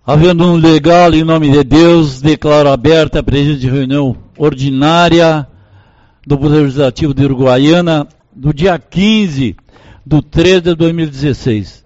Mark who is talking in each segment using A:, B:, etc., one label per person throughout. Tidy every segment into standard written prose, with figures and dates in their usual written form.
A: Havendo um legal, em nome de Deus, declaro aberta a presente reunião ordinária do Poder Legislativo de Uruguaiana, do dia 15 de 3 de 2016.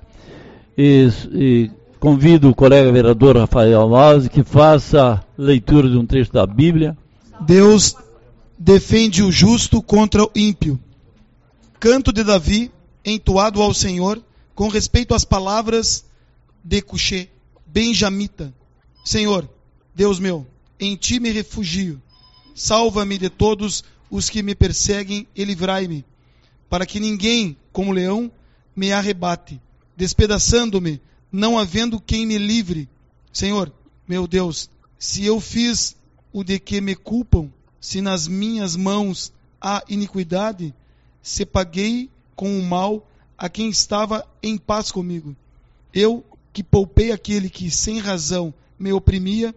A: E convido o colega vereador Rafael Alves que faça leitura de um trecho da Bíblia.
B: Deus defende o justo contra o ímpio. Canto de Davi, entoado ao Senhor, com respeito às palavras de Cuxê, benjamita. Senhor, Deus meu, em ti me refugio. Salva-me de todos os que me perseguem e livrai-me, para que ninguém, como leão, me arrebate, despedaçando-me, não havendo quem me livre. Senhor, meu Deus, se eu fiz o de que me culpam, se nas minhas mãos há iniquidade, se paguei com o mal a quem estava em paz comigo. Eu que poupei aquele que sem razão me oprimia,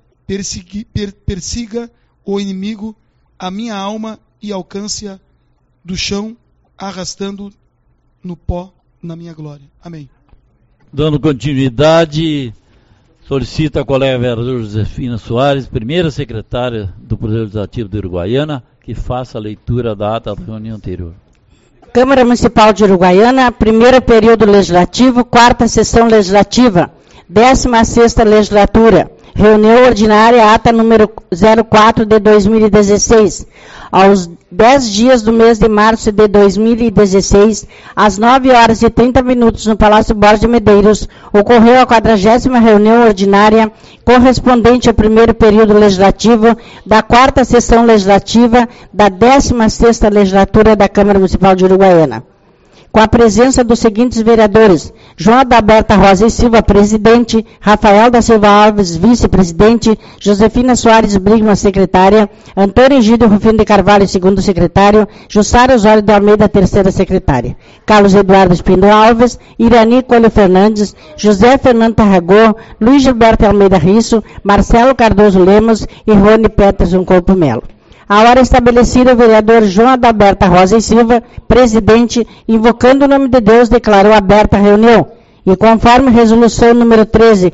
B: persiga o inimigo a minha alma e alcance-a do chão, arrastando no pó na minha glória. Amém.
A: Dando continuidade, solicita a colega vereadora Josefina Soares, primeira secretária do Poder Legislativo de Uruguaiana, que faça a leitura da ata da reunião anterior.
C: Câmara Municipal de Uruguaiana, primeiro período legislativo, quarta sessão legislativa, 16ª legislatura, reunião ordinária, ata número 04 de 2016. Aos 10 dias do mês de março de 2016, às 9h30, no Palácio Borges de Medeiros, ocorreu a 40ª reunião ordinária correspondente ao primeiro período legislativo da quarta sessão legislativa da 16ª legislatura da Câmara Municipal de Uruguaiana. Com a presença dos seguintes vereadores: João Adalberto Rosa e Silva, presidente; Rafael da Silva Alves, vice-presidente; Josefina Soares Brigman, secretária; Antônio Egídio Rufino de Carvalho, segundo secretário; Jussara Osório de Almeida, terceira secretária; Carlos Eduardo Espindo Alves, Irani Coelho Fernandes, José Fernando Tarragô, Luiz Gilberto Almeida Risso, Marcelo Cardoso Lemos e Rony Peterson Corpo Melo. A hora estabelecida, o vereador João Adalberto Rosa e Silva, presidente, invocando o nome de Deus, declarou aberta a reunião. E conforme resolução número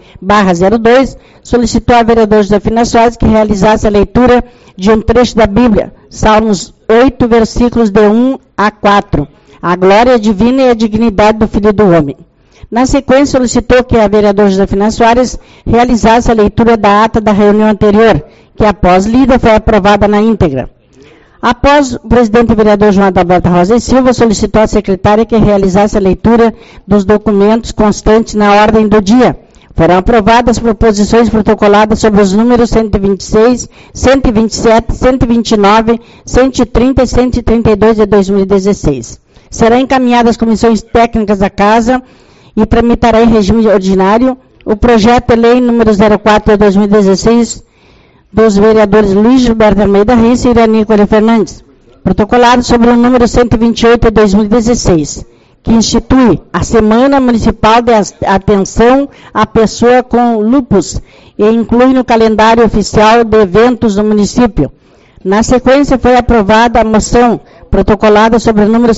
C: 13/02, solicitou a vereadora Josefina Soares que realizasse a leitura de um trecho da Bíblia, Salmos 8, versículos de 1 a 4. A glória divina e a dignidade do Filho do Homem. Na sequência, solicitou que a vereadora Josefina Soares realizasse a leitura da ata da reunião anterior, que após lida foi aprovada na íntegra. Após, o presidente vereador João Adalberto Rosa e Silva solicitou à secretária que realizasse a leitura dos documentos constantes na ordem do dia. Foram aprovadas proposições protocoladas sobre os números 126, 127, 129, 130 e 132 de 2016. Serão encaminhadas às comissões técnicas da Casa e tramitará em regime ordinário o projeto de lei número 04 de 2016 dos vereadores Luiz Gilberto Almeida Risso e Irani Coelho Fernandes, protocolado sobre o número 128 de 2016, que institui a Semana Municipal de Atenção à Pessoa com Lúpus e inclui no calendário oficial de eventos do município. Na sequência, foi aprovada a moção protocolada sobre o número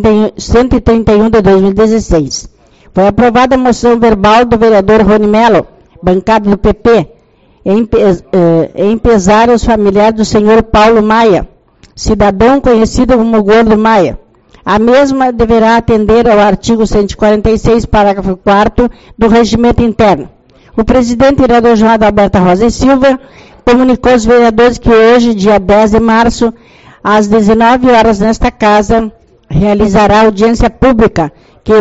C: 131 de 2016. Foi aprovada a moção verbal do vereador Rony Melo, bancada do PP, em pesar aos familiares do senhor Paulo Maia, cidadão conhecido como Gordo Maia. A mesma deverá atender ao artigo 146, parágrafo 4º do Regimento Interno. O presidente vereador João Adalberto Rosa e Silva comunicou aos vereadores que hoje, dia 10 de março, às 19 horas nesta realizará audiência pública que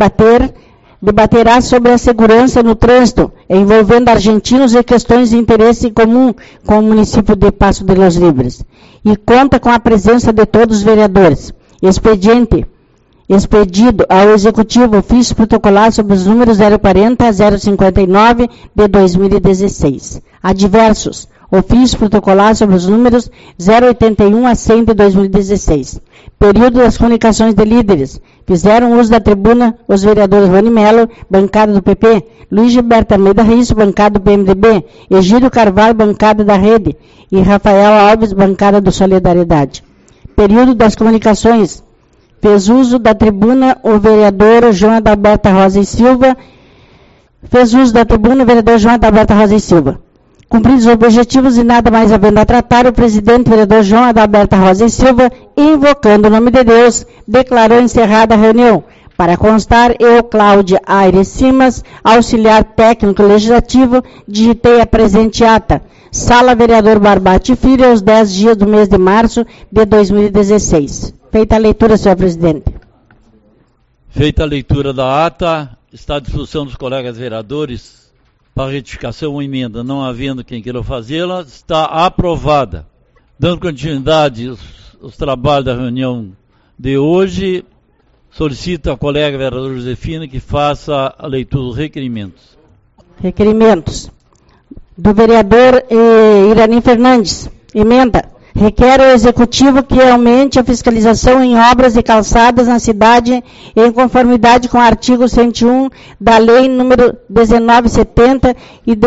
C: debaterá sobre a segurança no trânsito, envolvendo argentinos e questões de interesse comum com o município de Passo de los Libres. E conta com a presença de todos os vereadores. Expedido ao Executivo ofício protocolar sobre os números 040 a 059 de 2016. Adversos. Ofício protocolar sobre os números 081 a 100 de 2016. Período das comunicações de líderes. Fizeram uso da tribuna os vereadores Rony Melo, bancada do PP, Luiz Gilberto Almeida Risso, bancada do PMDB, Egídio Carvalho, bancada da Rede, e Rafael Alves, bancada do Solidariedade. Período das comunicações. Fez uso da tribuna o vereador João Adalberto Rosa e Silva, Fez uso da tribuna o vereador João Adalberto Rosa e Silva. Cumpridos os objetivos e nada mais havendo a tratar, o presidente, vereador João Adalberto Rosa e Silva, invocando o nome de Deus, declarou encerrada a reunião. Para constar, eu, Cláudia Aires Simas, auxiliar técnico legislativo, digitei a presente ata. Sala Vereador Barbati Filho, aos 10 dias do mês de março de 2016. Feita a leitura, senhor presidente.
A: Feita a leitura da ata, está à disposição dos colegas vereadores para retificação ou emenda. Não havendo quem queira fazê-la, está aprovada. Dando continuidade aos trabalhos da reunião de hoje, solicito à colega vereadora Josefina que faça a leitura dos requerimentos.
C: Requerimentos. Do vereador Irani Fernandes. Emenda. Requer ao Executivo que aumente a fiscalização em obras e calçadas na cidade em conformidade com o artigo 101 da Lei número 1970 e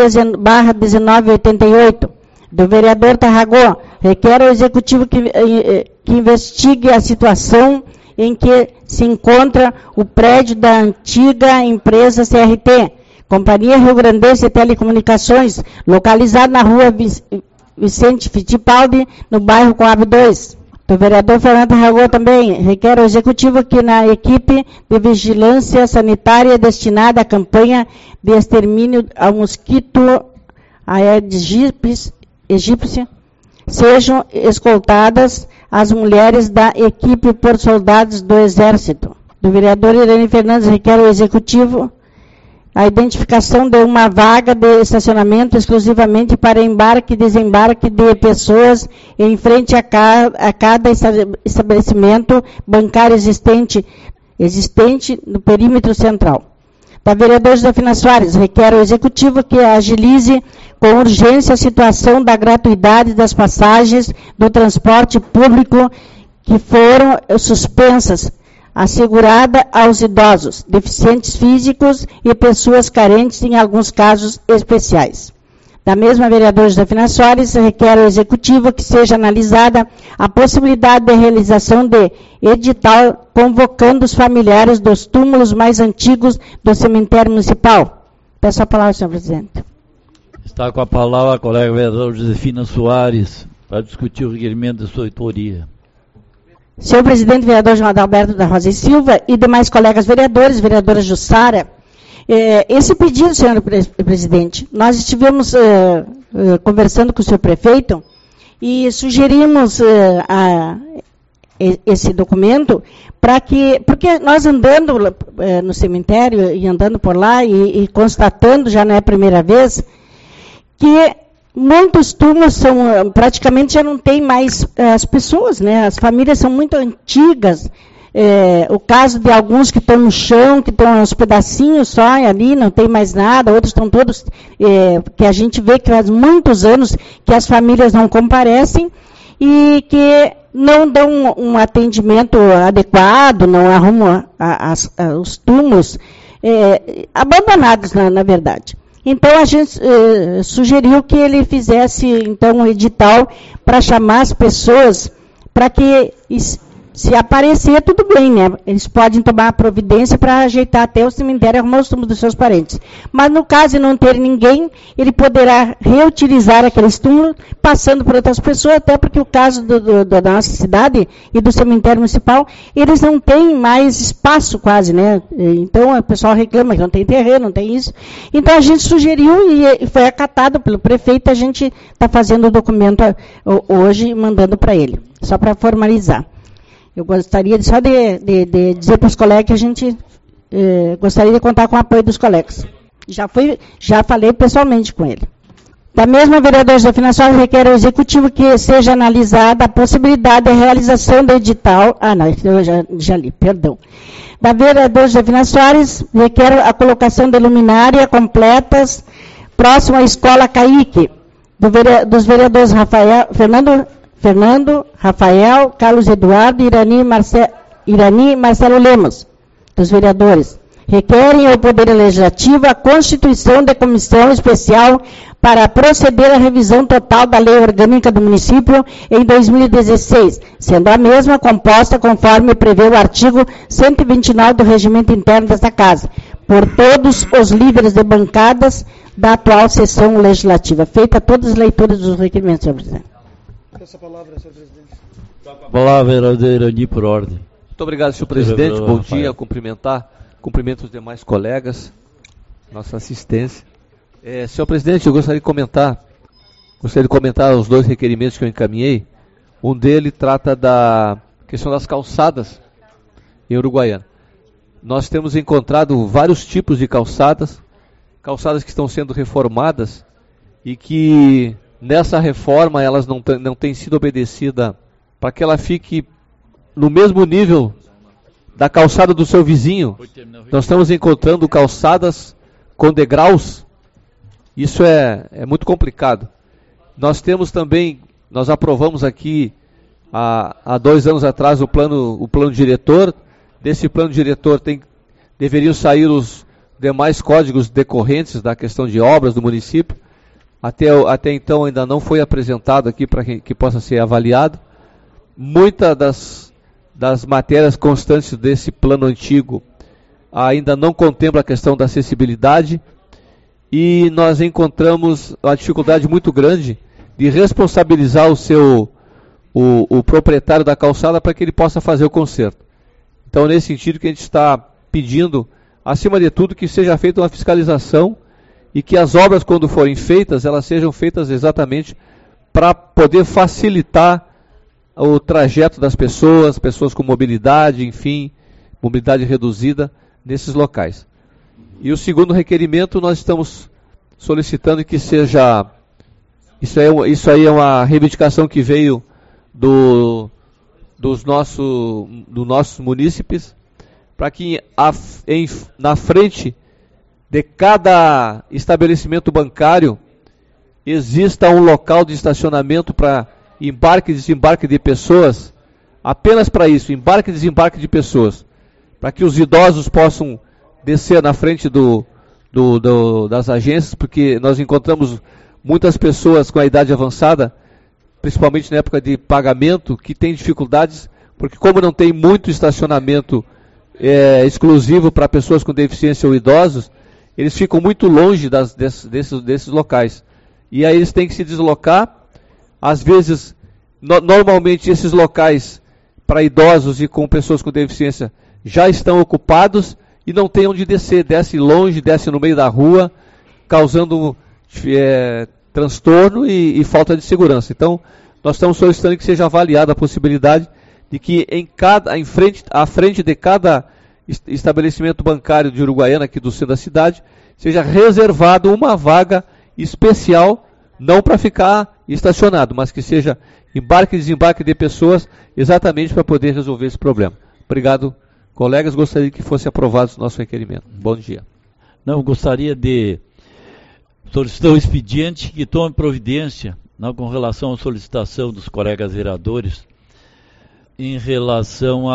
C: /1988. Do vereador Tarragó. Requer ao Executivo que investigue a situação em que se encontra o prédio da antiga empresa CRT, Companhia Rio Grandense de Telecomunicações, localizado na rua Vicente Fittipaldi, no bairro Coab 2. Do vereador Fernando Tarragó também, requer ao Executivo que na equipe de vigilância sanitária destinada à campanha de extermínio ao mosquito Aedes aegypti, sejam escoltadas as mulheres da equipe por soldados do Exército. Do vereador Irani Fernandes, requer ao Executivo a identificação de uma vaga de estacionamento exclusivamente para embarque e desembarque de pessoas em frente a cada estabelecimento bancário existente no perímetro central. Da vereadora Josefina Soares, requer ao Executivo que agilize com urgência a situação da gratuidade das passagens do transporte público que foram suspensas, assegurada aos idosos, deficientes físicos e pessoas carentes em alguns casos especiais. Da mesma vereadora Josefina Soares, requer ao Executivo que seja analisada a possibilidade de realização de edital convocando os familiares dos túmulos mais antigos do cemitério municipal. Peço a palavra, senhor presidente.
A: Está com a palavra a colega vereadora Josefina Soares para discutir o requerimento de sua autoria.
C: Senhor presidente, vereador João Adalberto da Rosa e Silva e demais colegas vereadores, vereadora Jussara, esse pedido, senhor presidente, nós estivemos conversando com o senhor prefeito e sugerimos esse documento porque nós andando no cemitério e andando por lá e constatando, já não é a primeira vez, que muitos túmulos praticamente já não tem mais as pessoas, né? As famílias são muito antigas. O caso de alguns que estão no chão, que estão uns pedacinhos só ali, não tem mais nada, outros estão todos, que a gente vê que faz muitos anos que as famílias não comparecem e que não dão um atendimento adequado, não arrumam os túmulos abandonados, na verdade. Então, a gente sugeriu que ele fizesse, então, um edital para chamar as pessoas, para que, se aparecer, tudo bem, né? Eles podem tomar providência para ajeitar até o cemitério e arrumar os túmulos dos seus parentes. Mas, no caso de não ter ninguém, ele poderá reutilizar aqueles túmulos, passando por outras pessoas, até porque o caso da nossa cidade e do cemitério municipal, eles não têm mais espaço quase, né? Então, o pessoal reclama que não tem terreno, não tem isso. Então, a gente sugeriu e foi acatado pelo prefeito, a gente está fazendo o documento hoje e mandando para ele, só para formalizar. Eu gostaria só de dizer para os colegas que a gente gostaria de contar com o apoio dos colegas. Já falei pessoalmente com ele. Da mesma vereadora Josefina Soares, requer ao Executivo que seja analisada a possibilidade de realização do edital. Não, eu já li, perdão. Da vereadora Josefina Soares, requer a colocação de luminária completas próximo à escola Caique. Dos vereadores Fernando, Rafael, Carlos Eduardo, Irani Marcelo Lemos, dos vereadores. Requerem ao Poder Legislativo a constituição de comissão especial para proceder à revisão total da Lei Orgânica do Município em 2016, sendo a mesma composta conforme prevê o artigo 129 do Regimento Interno desta Casa, por todos os líderes de bancadas da atual sessão legislativa. Feita todas as leituras dos requerimentos, senhor presidente.
B: Essa palavra, senhor presidente.
A: A palavra era de Irani por ordem.
D: Muito obrigado, senhor presidente. Bom dia, cumprimento os demais colegas, nossa assistência. Senhor presidente, eu gostaria de comentar os dois requerimentos que eu encaminhei. Um deles trata da questão das calçadas em Uruguaiana. Nós temos encontrado vários tipos de calçadas que estão sendo reformadas e que nessa reforma elas não têm sido obedecidas para que ela fique no mesmo nível da calçada do seu vizinho. Nós estamos encontrando calçadas com degraus. Isso é muito complicado. Nós temos também, nós aprovamos aqui há 2 anos atrás o plano diretor. Desse plano diretor deveriam sair os demais códigos decorrentes da questão de obras do município. Até então ainda não foi apresentado aqui para que possa ser avaliado. Muitas das matérias constantes desse plano antigo ainda não contempla a questão da acessibilidade e nós encontramos uma dificuldade muito grande de responsabilizar o proprietário da calçada para que ele possa fazer o conserto. Então, nesse sentido que a gente está pedindo, acima de tudo, que seja feita uma fiscalização e que as obras, quando forem feitas, elas sejam feitas exatamente para poder facilitar o trajeto das pessoas com mobilidade, enfim, mobilidade reduzida nesses locais. E o segundo requerimento, nós estamos solicitando que seja... Isso aí é uma reivindicação que veio dos nossos munícipes, para que na frente de cada estabelecimento bancário exista um local de estacionamento para embarque e desembarque de pessoas, apenas para isso, embarque e desembarque de pessoas, para que os idosos possam descer na frente das agências, porque nós encontramos muitas pessoas com a idade avançada, principalmente na época de pagamento, que têm dificuldades, porque como não tem muito estacionamento exclusivo para pessoas com deficiência ou idosos, eles ficam muito longe desses locais. E aí eles têm que se deslocar. Às vezes, normalmente esses locais para idosos e com pessoas com deficiência já estão ocupados e não tem onde descer. Desce longe, desce no meio da rua, causando transtorno e falta de segurança. Então, nós estamos solicitando que seja avaliada a possibilidade de que à frente de cada estabelecimento bancário de Uruguaiana, aqui do centro da cidade, seja reservado uma vaga especial, não para ficar estacionado, mas que seja embarque e desembarque de pessoas, exatamente para poder resolver esse problema. Obrigado, colegas. Gostaria que fosse aprovado o nosso requerimento. Bom dia.
A: Não, gostaria de solicitar o expediente que tome providência, não, com relação à solicitação dos colegas vereadores em relação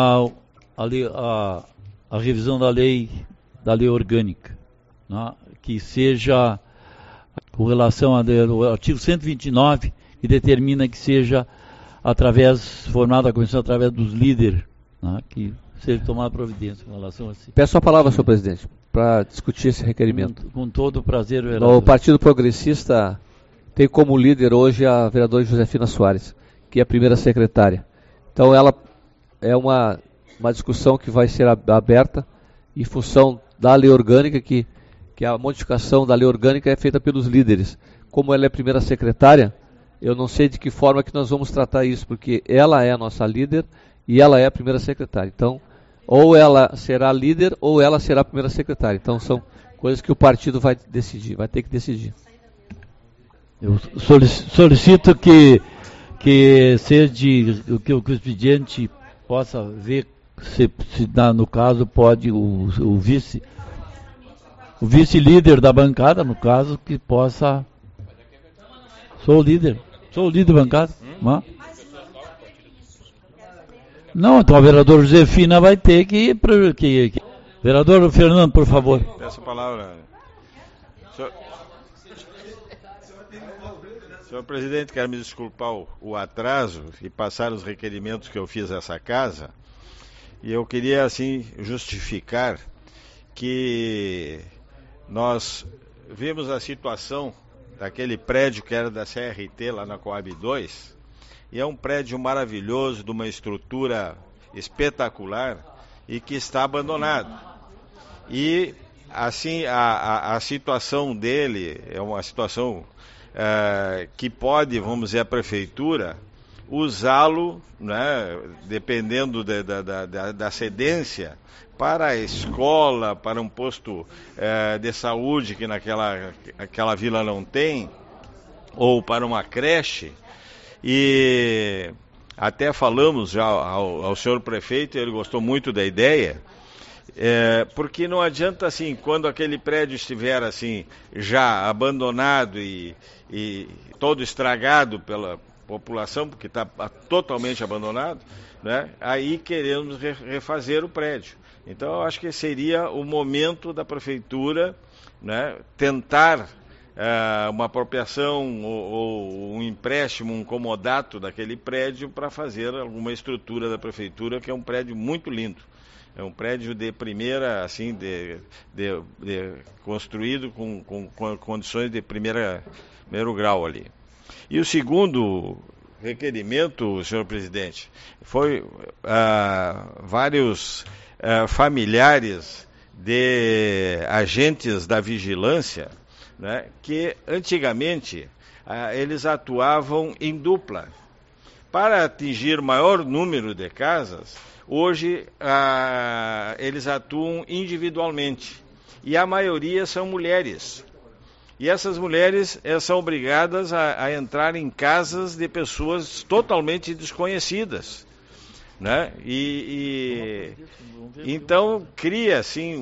A: à revisão da lei orgânica, né, que seja com relação ao artigo 129, que determina que seja formada a comissão através dos líderes, né, que seja tomada providência com relação a isso.
D: Peço a palavra, senhor presidente, para discutir esse requerimento.
A: Com todo o prazer, vereador.
D: O Partido Progressista tem como líder hoje a vereadora Josefina Soares, que é a primeira secretária. Então ela é uma discussão que vai ser aberta em função da lei orgânica, que a modificação da lei orgânica é feita pelos líderes. Como ela é a primeira secretária, eu não sei de que forma que nós vamos tratar isso, porque ela é a nossa líder e ela é a primeira secretária. Então, ou ela será líder ou ela será a primeira secretária. Então, são coisas que o partido vai ter que decidir.
A: Eu solicito que o expediente possa ver se no caso pode o vice-líder da bancada, no caso, que possa... Sou o líder da bancada. Não, então a vereadora Josefina vai ter que... Vereador Fernando, por favor.
E: Peço a palavra. Senhor presidente, quero me desculpar o atraso e passar os requerimentos que eu fiz a essa casa. E eu queria, assim, justificar que nós vimos a situação daquele prédio que era da CRT lá na Coab 2, e é um prédio maravilhoso, de uma estrutura espetacular e que está abandonado. E assim a situação dele é uma situação que pode, vamos dizer, a prefeitura usá-lo, né, dependendo da cedência, para a escola, para um posto de saúde que aquela vila não tem, ou para uma creche. E até falamos já ao senhor prefeito, ele gostou muito da ideia, porque não adianta assim, quando aquele prédio estiver assim, já abandonado e todo estragado pela população, porque está totalmente abandonado, né? Aí queremos refazer o prédio. Então eu acho que seria o momento da prefeitura, né, tentar uma apropriação ou um empréstimo, um comodato daquele prédio para fazer alguma estrutura da prefeitura, que é um prédio muito lindo. É um prédio de primeira, assim, construído com condições de primeiro grau ali. E o segundo requerimento, senhor presidente, foi vários familiares de agentes da vigilância, né, que antigamente eles atuavam em dupla. Para atingir maior número de casas, hoje eles atuam individualmente. E a maioria são mulheres. E essas mulheres são obrigadas a entrar em casas de pessoas totalmente desconhecidas, né? Então cria assim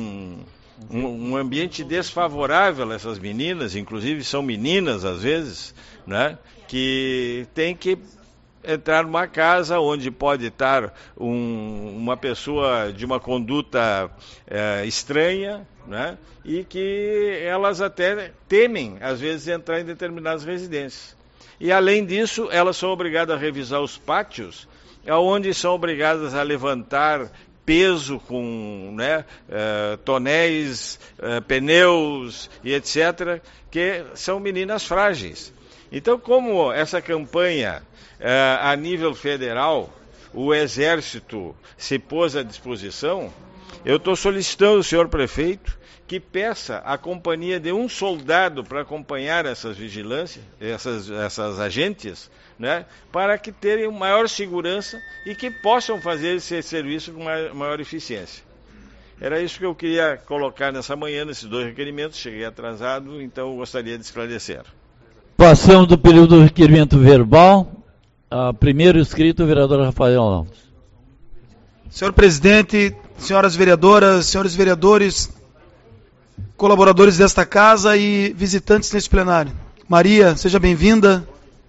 E: um ambiente desfavorável a essas meninas, inclusive são meninas às vezes, né? Que tem que entrar numa casa onde pode estar uma pessoa de uma conduta estranha, né? E que elas até temem, às vezes, entrar em determinadas residências. E, além disso, elas são obrigadas a revisar os pátios, onde são obrigadas a levantar peso com, né, tonéis, pneus e etc., que são meninas frágeis. Então, como essa campanha, a nível federal, o Exército se pôs à disposição, eu estou solicitando ao senhor prefeito que peça a companhia de um soldado para acompanhar essas vigilâncias, essas agentes, né, para que tenham maior segurança e que possam fazer esse serviço com maior eficiência. Era isso que eu queria colocar nessa manhã, nesses dois requerimentos. Cheguei atrasado, então eu gostaria de esclarecer.
A: Passamos do período do requerimento verbal. Primeiro inscrito, o vereador Rafael Alves.
B: Senhor presidente, senhoras vereadoras, senhores vereadores, colaboradores desta casa e visitantes neste plenário. Maria, seja bem-vinda.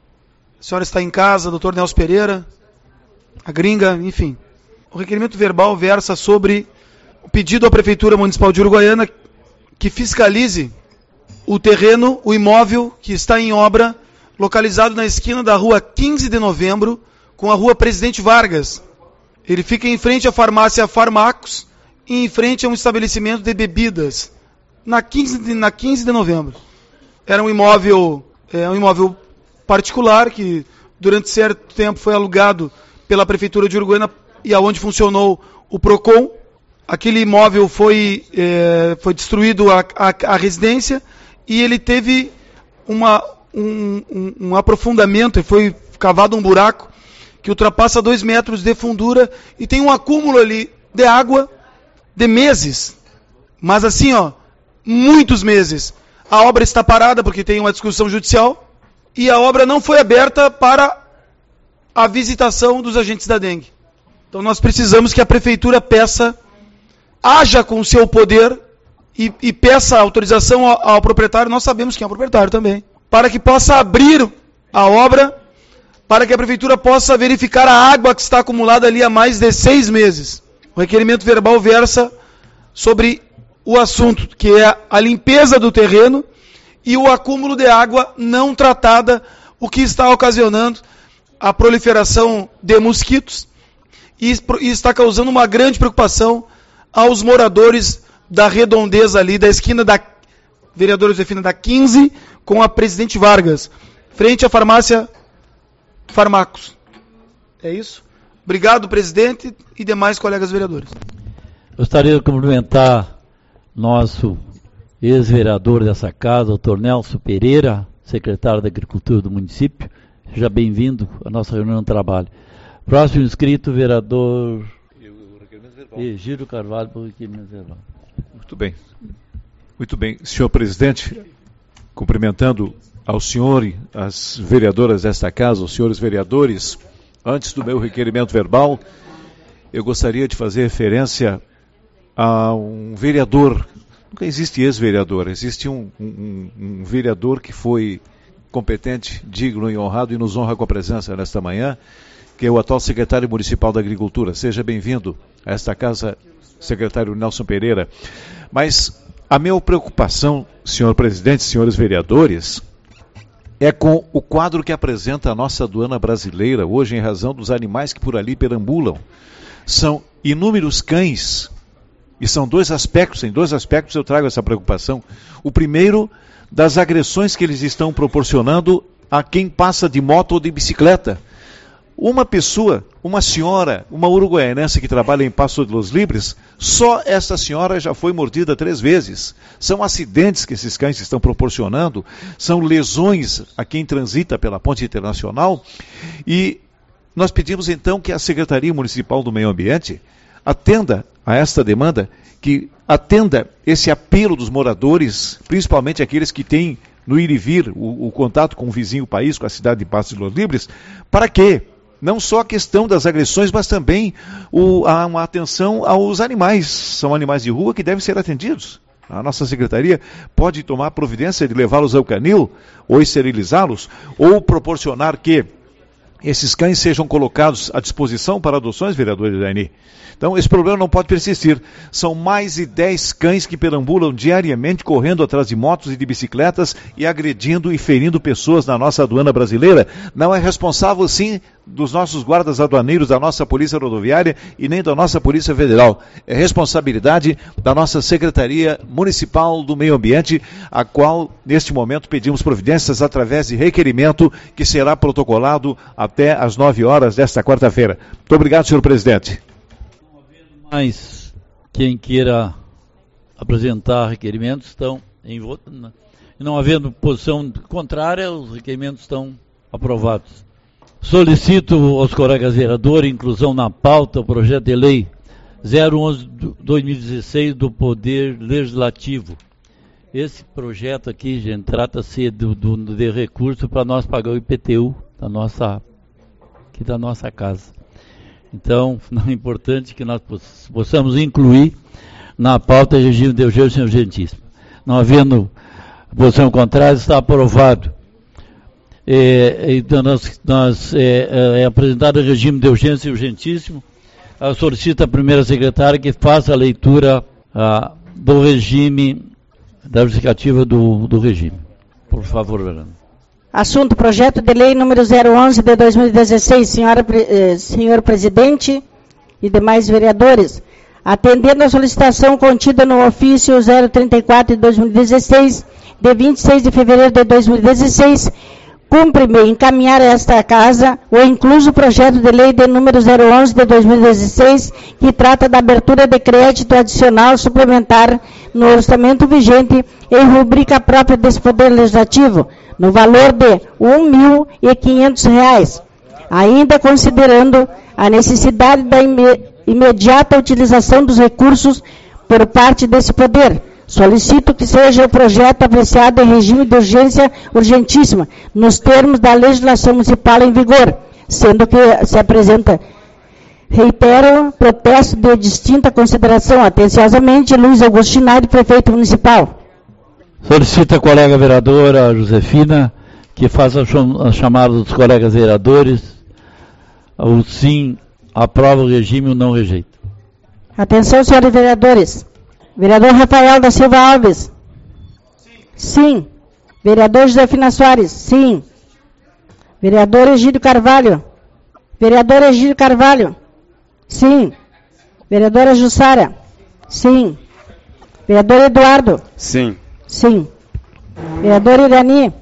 B: A senhora está em casa, doutor Nelson Pereira, a gringa, enfim. O requerimento verbal versa sobre o pedido à Prefeitura Municipal de Uruguaiana que fiscalize o terreno, o imóvel que está em obra, localizado na esquina da rua 15 de novembro, com a rua Presidente Vargas. Ele fica em frente à farmácia Farmacos e em frente a um estabelecimento de bebidas, na 15 de novembro. Era um imóvel particular que durante certo tempo foi alugado pela Prefeitura de Uruguaiana e aonde funcionou o PROCON. Aquele imóvel foi destruído a residência e ele teve um aprofundamento, e foi cavado um buraco que ultrapassa 2 metros de fundura e tem um acúmulo ali de água de meses. Mas assim, muitos meses. A obra está parada porque tem uma discussão judicial e a obra não foi aberta para a visitação dos agentes da dengue. Então nós precisamos que a Prefeitura haja com o seu poder e peça autorização ao proprietário, nós sabemos quem é o proprietário também, para que possa abrir a obra, para que a Prefeitura possa verificar a água que está acumulada ali há mais de 6 meses. O requerimento verbal versa sobre o assunto, que é a limpeza do terreno e o acúmulo de água não tratada, o que está ocasionando a proliferação de mosquitos e está causando uma grande preocupação aos moradores da redondeza ali, da esquina da vereadora Josefina da 15 com a Presidente Vargas, frente à farmácia Farmacos. É isso? Obrigado, presidente e demais colegas vereadores.
A: Gostaria de cumprimentar nosso ex-vereador dessa casa, o Dr. Nelson Pereira, secretário da Agricultura do município. Seja bem-vindo à nossa reunião de trabalho. Próximo inscrito, vereador Egídio Carvalho, por requerimento verbal.
F: Muito bem. Senhor presidente, cumprimentando ao senhor e às vereadoras desta casa, os senhores vereadores, antes do meu requerimento verbal, eu gostaria de fazer referência a um vereador. Nunca existe ex-vereador, existe um vereador que foi competente, digno e honrado e nos honra com a presença nesta manhã, que é o atual secretário municipal da Agricultura. Seja bem-vindo a esta casa, secretário Nelson Pereira. Mas a minha preocupação, senhor presidente, senhores vereadores, é com o quadro que apresenta a nossa aduana brasileira hoje em razão dos animais que por ali perambulam. São inúmeros cães, e são em dois aspectos eu trago essa preocupação. O primeiro, das agressões que eles estão proporcionando a quem passa de moto ou de bicicleta. Uma pessoa, uma senhora, uma uruguaianense que trabalha em Passo de los Libres, só essa senhora já foi mordida 3 vezes. São acidentes que esses cães estão proporcionando, são lesões a quem transita pela ponte internacional, e nós pedimos então que a Secretaria Municipal do Meio Ambiente atenda a esta demanda, que atenda esse apelo dos moradores, principalmente aqueles que têm no ir e vir o contato com o vizinho país, com a cidade de Passo de los Libres, para que não só a questão das agressões, mas também uma atenção aos animais. São animais de rua que devem ser atendidos. A nossa secretaria pode tomar providência de levá-los ao canil, ou esterilizá-los, ou proporcionar que esses cães sejam colocados à disposição para adoções, vereador Iraini. Então, esse problema não pode persistir. São mais de 10 cães que perambulam diariamente, correndo atrás de motos e de bicicletas e agredindo e ferindo pessoas na nossa aduana brasileira. Não é responsável, sim, dos nossos guardas aduaneiros, da nossa Polícia Rodoviária e nem da nossa Polícia Federal. É responsabilidade da nossa Secretaria Municipal do Meio Ambiente, a qual, neste momento, pedimos providências através de requerimento que será protocolado até às 9 horas desta quarta-feira. Muito obrigado, senhor presidente.
A: Mas quem queira apresentar requerimentos estão em voto. Não havendo posição contrária, os requerimentos estão aprovados. Solicito aos colegas vereadores inclusão na pauta o projeto de lei 011/2016 do Poder Legislativo. Esse projeto aqui, gente, trata-se de recurso para nós pagar o IPTU da nossa casa. Então, é importante que nós possamos incluir na pauta de regime de urgência e urgentíssimo. Não havendo posição contrária, está aprovado. Então, é apresentado o regime de urgência e urgentíssimo. Eu solicito à primeira secretária que faça a leitura do regime, da justificativa do regime. Por favor, Verano.
C: Assunto, projeto de lei número 011 de 2016, senhor presidente e demais vereadores. Atendendo à solicitação contida no ofício 034 de 2016, de 26 de fevereiro de 2016, cumpre-me encaminhar a esta casa o incluso projeto de lei de número 011 de 2016, que trata da abertura de crédito adicional suplementar no orçamento vigente em rubrica própria desse Poder Legislativo, no valor de R$ 1.500, ainda considerando a necessidade da imediata utilização dos recursos por parte desse poder. Solicito que seja o projeto apreciado em regime de urgência urgentíssima, nos termos da legislação municipal em vigor, sendo que se apresenta, reitero, protesto de distinta consideração. Atenciosamente, Luiz Augusto Schneider, prefeito municipal.
A: Solicito a colega vereadora Josefina que faça a chamada dos colegas vereadores. O sim aprova o regime, o não rejeita.
C: Atenção, senhores vereadores. Vereador Rafael da Silva Alves. Sim. Vereador Josefina Soares. Sim. Vereador Egídio Carvalho. Vereador Egídio Carvalho. Sim. Vereadora Jussara. Sim. Vereador Eduardo?
G: Sim.
C: Sim. Vereador Irani?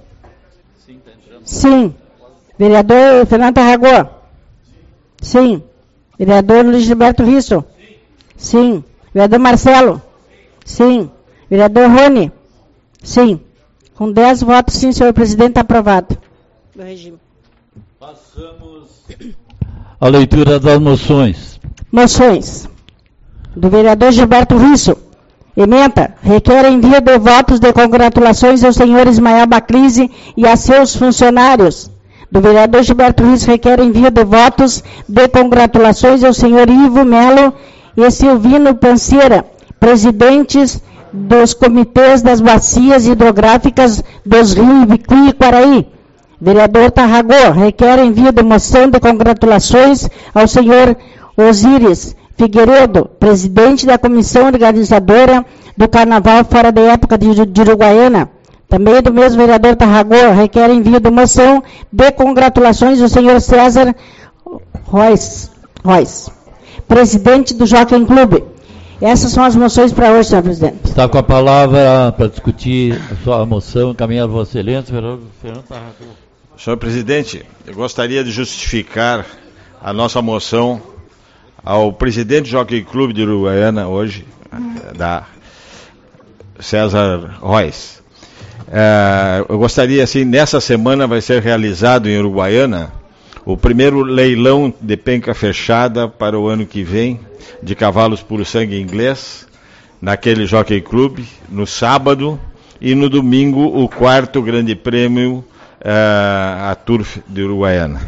C: Sim. Vereador Fernando Tarragó? Sim. Vereador Luiz Gilberto Risso? Sim. Vereador Marcelo? Sim. Vereador Rony? Sim. Com 10 votos, sim, senhor presidente, está aprovado. Do regime.
A: Passamos à leitura das moções.
C: Moções. Do vereador Gilberto Risso. Ementa. Requer envio de votos de congratulações ao senhor Ismael Baclise e a seus funcionários. Do vereador Gilberto Risso, requer envio de votos de congratulações ao senhor Ivo Melo e Silvino Panceira, presidentes dos comitês das bacias hidrográficas dos rios Bicuí e Quaraí. Vereador Tarragó, requer envio de moção de congratulações ao senhor Osíris Figueiredo, presidente da comissão organizadora do Carnaval fora da época de Uruguaiana. Também do mesmo vereador Tarragó, requer envio de moção de congratulações ao senhor César Royce, presidente do Jockey Clube. Essas são as moções para hoje, senhor presidente.
A: Está com a palavra para discutir a sua moção, encaminhada a Vossa Excelência, vereador Fernando Tarragó.
E: Senhor presidente, eu gostaria de justificar a nossa moção ao presidente do Jockey Clube de Uruguaiana hoje, da César Royce. Eu gostaria, assim, nessa semana vai ser realizado em Uruguaiana o primeiro leilão de penca fechada para o ano que vem, de cavalos puro sangue inglês, naquele Jockey Club, no sábado, e no domingo o 4º grande prêmio, a Turf de Uruguaiana.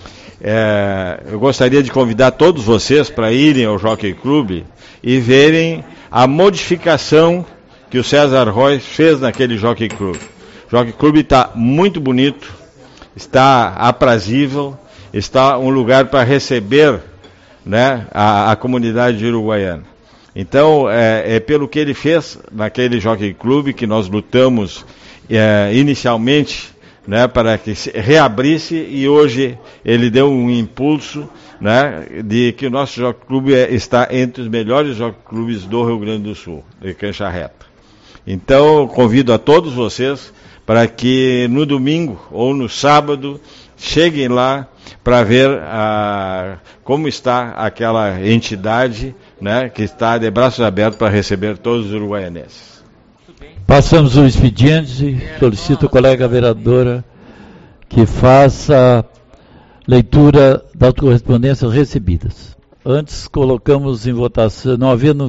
E: Eu gostaria de convidar todos vocês para irem ao Jockey Club e verem a modificação que o César Royce fez naquele Jockey Club. O Jockey Club está muito bonito, está aprazível, está um lugar para receber, né, a comunidade de Uruguaiana. Então, é pelo que ele fez naquele Jockey Club que nós lutamos inicialmente, né, para que se reabrisse, e hoje ele deu um impulso, né, de que o nosso Jockey Club está entre os melhores Jockey Clubes do Rio Grande do Sul, de cancha reta. Então, convido a todos vocês para que no domingo ou no sábado cheguem lá para ver como está aquela entidade, né, que está de braços abertos para receber todos os uruguaianenses.
A: Passamos o expediente, solicito a colega vereadora que faça leitura das correspondências recebidas. Antes colocamos em votação, não havendo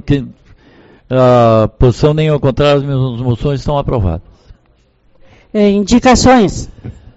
A: posição nenhuma contrária, as minhas moções estão aprovadas.
C: Indicações.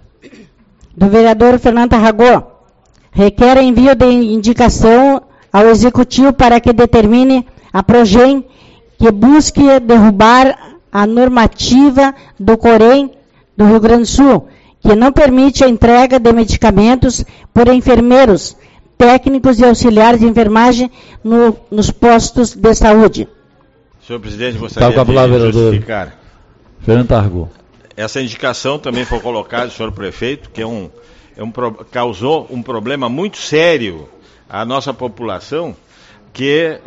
C: Do vereador Fernando Tarragó, requer envio de indicação ao Executivo para que determine a Progem que busque derrubar a normativa do COREM do Rio Grande do Sul, que não permite a entrega de medicamentos por enfermeiros, técnicos e auxiliares de enfermagem nos postos de saúde.
E: Senhor presidente, gostaria de justificar.
A: Fernando Tarragó.
E: Essa indicação também foi colocada, senhor prefeito, que causou um problema muito sério à nossa população, que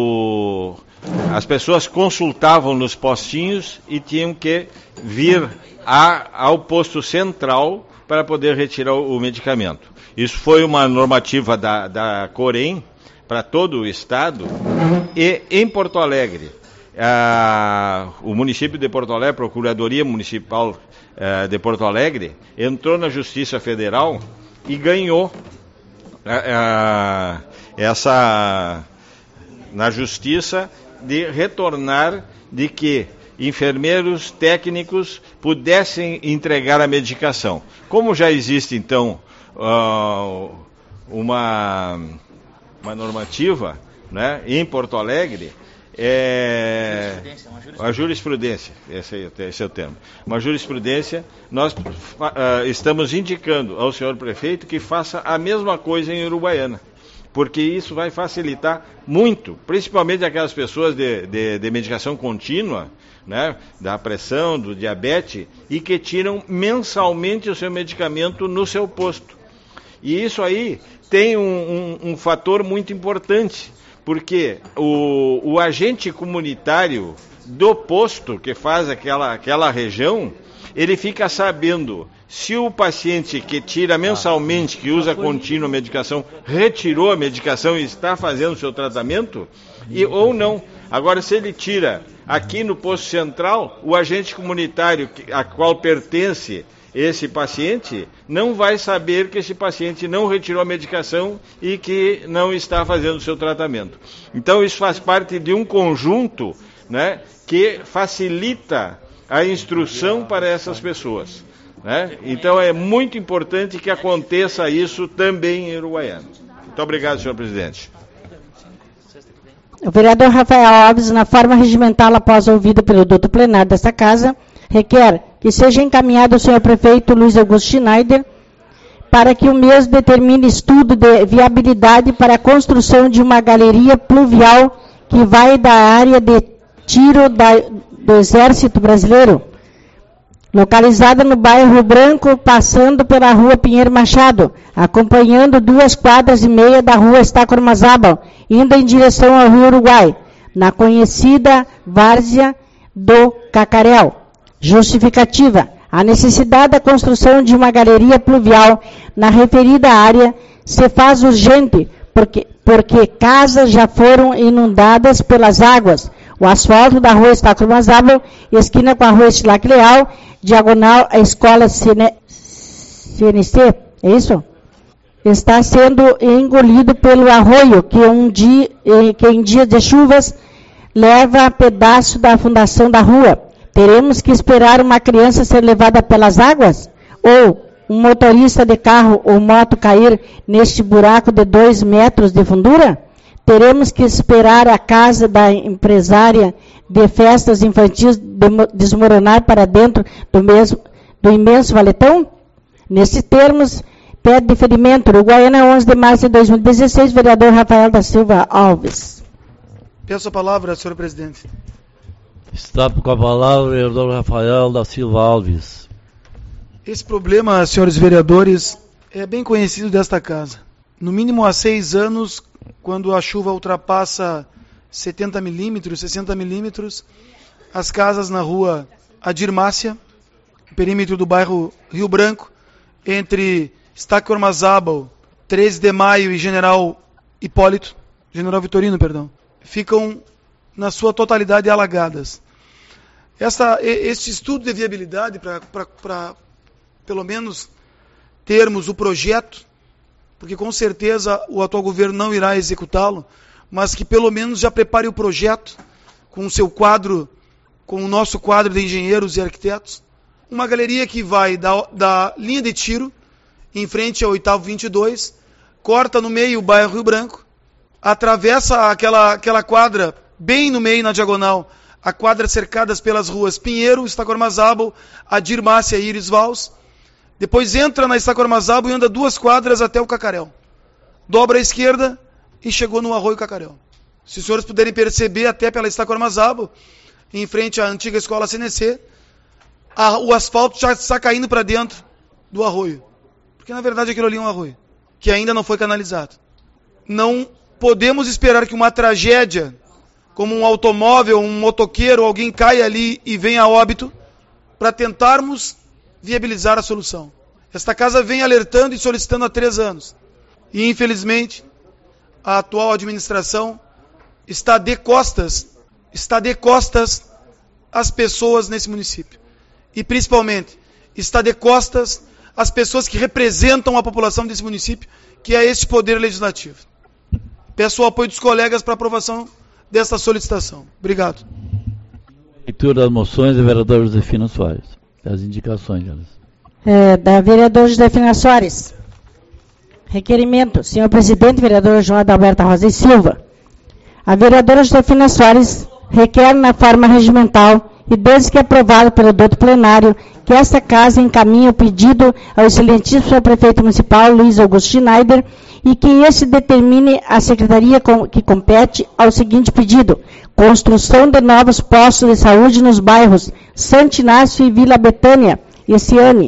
E: as pessoas consultavam nos postinhos e tinham que vir ao posto central para poder retirar o medicamento. Isso foi uma normativa da COREM para todo o estado, e em Porto Alegre, o município de Porto Alegre, a Procuradoria Municipal de Porto Alegre, entrou na Justiça Federal e ganhou na Justiça de retornar de que enfermeiros técnicos pudessem entregar a medicação. Como já existe, então, uma normativa, né, em Porto Alegre, a jurisprudência, esse é o termo. Uma jurisprudência, nós estamos indicando ao senhor prefeito que faça a mesma coisa em Uruguaiana, porque isso vai facilitar muito, principalmente aquelas pessoas de medicação contínua, né, da pressão, do diabetes, e que tiram mensalmente o seu medicamento no seu posto. E isso aí tem um fator muito importante, porque o agente comunitário do posto que faz aquela região, ele fica sabendo se o paciente que tira mensalmente, que usa contínua a medicação, retirou a medicação e está fazendo o seu tratamento, ou não. Agora, se ele tira aqui no posto central, o agente comunitário a qual pertence esse paciente não vai saber que esse paciente não retirou a medicação e que não está fazendo o seu tratamento. Então, isso faz parte de um conjunto, né, que facilita a instrução para essas pessoas, né? Então, é muito importante que aconteça isso também em Uruguaiana. Muito obrigado, senhor presidente.
C: O vereador Rafael Alves, na forma regimental, após ouvido pelo doutor plenário desta Casa, requer que seja encaminhado ao senhor prefeito Luiz Augusto Schneider para que o mesmo determine estudo de viabilidade para a construção de uma galeria pluvial que vai da área de tiro do Exército Brasileiro, localizada no bairro Rio Branco, passando pela rua Pinheiro Machado, acompanhando 2,5 quadras da rua Estácio Armazábal, indo em direção ao Rio Uruguai, na conhecida várzea do Cacaréu. Justificativa: a necessidade da construção de uma galeria pluvial na referida área se faz urgente, porque casas já foram inundadas pelas águas. O asfalto da rua Estácio Armazábal, esquina com a rua Estilac Leal, diagonal à escola CNC, é isso? Está sendo engolido pelo arroio, que em dias de chuvas leva pedaço da fundação da rua. Teremos que esperar uma criança ser levada pelas águas? Ou um motorista de carro ou moto cair neste buraco de 2 metros de fundura? Teremos que esperar a casa da empresária de festas infantis desmoronar para dentro do imenso valetão? Nesses termos, pede deferimento. Uruguaiana, 11 de março de 2016, vereador Rafael da Silva Alves.
B: Peço a palavra, senhor presidente.
A: Está com a palavra o vereador Rafael da Silva Alves.
B: Esse problema, senhores vereadores, é bem conhecido desta casa. No mínimo há 6 anos, quando a chuva ultrapassa 70 milímetros, 60 milímetros, as casas na rua Adir Mácia, perímetro do bairro Rio Branco, entre Estácio Armazábal, 13 de Maio e General Vitorino, ficam na sua totalidade alagadas. Este estudo de viabilidade, para pelo menos termos o projeto, porque com certeza o atual governo não irá executá-lo, mas que pelo menos já prepare o projeto com o seu quadro, com o nosso quadro de engenheiros e arquitetos, uma galeria que vai da linha de tiro, em frente ao 8º 22, corta no meio o bairro Rio Branco, atravessa aquela quadra bem no meio, na diagonal, a quadra cercadas pelas ruas Pinheiro, Estácio Armazábal, Adir Mácia e Iris Vals. Depois entra na Estácio Armazábal e anda 2 quadras até o Cacaréu. Dobra à esquerda e chegou no Arroio Cacaréu. Se os senhores puderem perceber, até pela Estácio Armazábal, em frente à antiga escola CNC, o asfalto já está caindo para dentro do arroio. Porque na verdade aquilo ali é um arroio, que ainda não foi canalizado. Não podemos esperar que uma tragédia, como um automóvel, um motoqueiro, alguém caia ali e venha a óbito, para tentarmos viabilizar a solução. Esta casa vem alertando e solicitando há 3 anos. E, infelizmente, a atual administração está de costas às pessoas nesse município. E, principalmente, está de costas às pessoas que representam a população desse município, que é este poder legislativo. Peço o apoio dos colegas para aprovação desta solicitação. Obrigado.
A: Leitura das moções do vereador Josefina Soares. As indicações,
C: da vereadora Josefina Soares. Requerimento. Senhor presidente, vereadora João Adalberto Rosa e Silva. A vereadora Josefina Soares requer na forma regimental e desde que aprovado pelo doutor plenário que esta casa encaminhe o pedido ao excelentíssimo prefeito municipal Luiz Augusto Schneider e que este determine a secretaria que compete ao seguinte pedido: construção de novos postos de saúde nos bairros Santo Inácio e Vila Betânia, Essiane.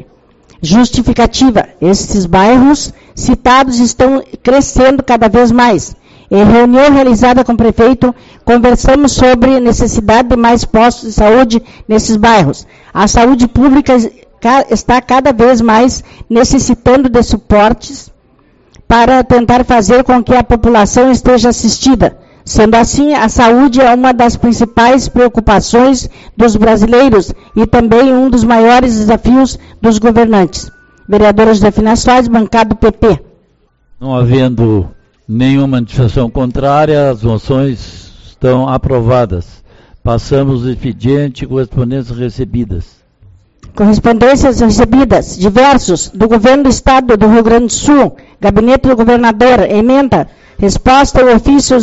C: Justificativa: estes bairros citados estão crescendo cada vez mais Em reunião realizada com o prefeito, conversamos sobre necessidade de mais postos de saúde nesses bairros. A saúde pública está cada vez mais necessitando de suportes para tentar fazer com que a população esteja assistida. Sendo assim, a saúde é uma das principais preocupações dos brasileiros e também um dos maiores desafios dos governantes. Vereadora Josefina Soares, bancada do PP.
A: Não havendo nenhuma manifestação contrária, as moções estão aprovadas. Passamos o expediente, correspondências recebidas.
C: Correspondências recebidas, diversos, do Governo do Estado do Rio Grande do Sul, Gabinete do Governador, emenda, resposta ao ofício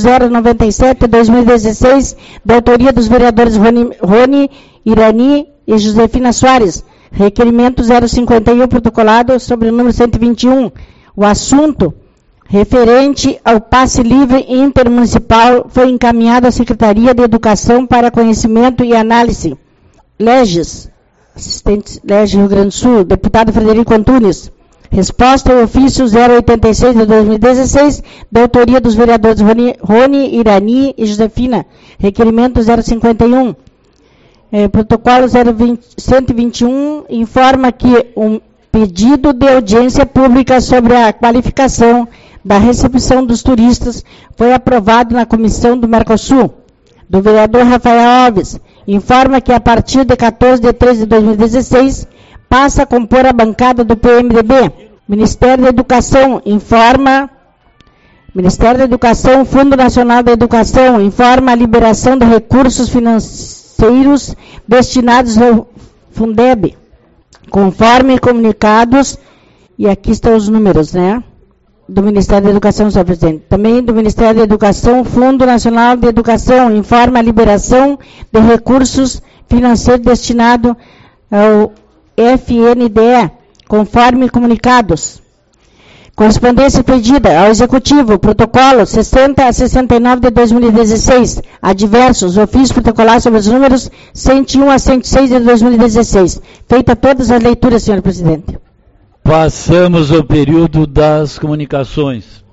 C: 097-2016, da autoria dos vereadores Rony, Irani e Josefina Soares, requerimento 051, protocolado sobre o número 121. O assunto referente ao passe livre intermunicipal foi encaminhado à Secretaria de Educação para conhecimento e análise. Leges, assistente Leges Rio Grande do Sul, deputado Frederico Antunes. Resposta ao ofício 086 de 2016, da autoria dos vereadores Rony, Irani e Josefina. Requerimento 051. Protocolo 121 informa que um pedido de audiência pública sobre a qualificação da recepção dos turistas foi aprovado na comissão do Mercosul. Do vereador Rafael Alves, informa que a partir de 14 de 3 de 2016 passa a compor a bancada do PMDB. Ministério da Educação informa, Ministério da Educação, Fundo Nacional da Educação informa a liberação de recursos financeiros destinados ao Fundeb, conforme comunicados, e aqui estão os números, né? Do Ministério da Educação, senhor presidente. Também do Ministério da Educação, Fundo Nacional de Educação informa a liberação de recursos financeiros destinados ao FNDE, conforme comunicados. Correspondência pedida ao Executivo, protocolo 60 a 69 de 2016, a diversos, ofícios protocolares sobre os números 101 a 106 de 2016. Feita todas as leituras, senhor presidente.
A: Passamos ao período das comunicações.